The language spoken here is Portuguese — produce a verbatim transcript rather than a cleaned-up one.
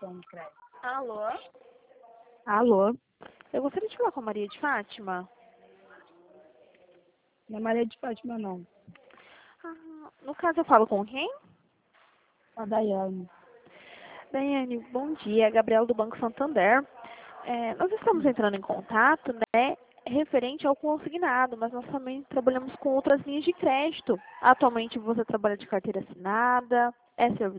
cartão de crédito. Alô? Alô? Eu gostaria de falar com a Maria de Fátima. Não é Maria de Fátima, não. Ah, no caso, eu falo com quem? A Daiane. Daiane, bom dia. Gabriela do Banco Santander. É, nós estamos entrando em contato, né, referente ao consignado, mas nós também trabalhamos com outras linhas de crédito. Atualmente você trabalha de carteira assinada, é servidor